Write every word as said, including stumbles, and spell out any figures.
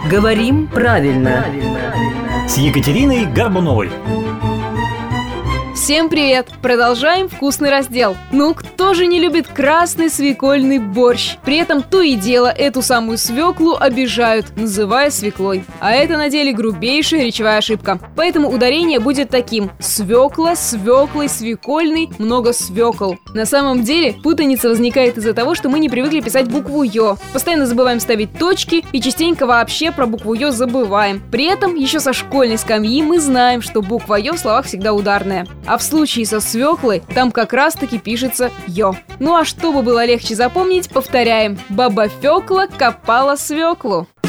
Говорим правильно. С Екатериной Горбуновой. Всем привет! Продолжаем вкусный раздел. Ну, кто же не любит красный свекольный борщ? При этом то и дело эту самую свеклу обижают, называя свеклой. А это на деле грубейшая речевая ошибка. Поэтому ударение будет таким: свекла, свеклой, свекольный, много свекол. На самом деле путаница возникает из-за того, что мы не привыкли писать букву «ё». Постоянно забываем ставить точки и частенько вообще про букву «ё» забываем. При этом еще со школьной скамьи мы знаем, что буква «ё» в словах всегда ударная. А в случае со свеклой там как раз-таки пишется «ё». Ну а чтобы было легче запомнить, повторяем: баба Фёкла копала свеклу.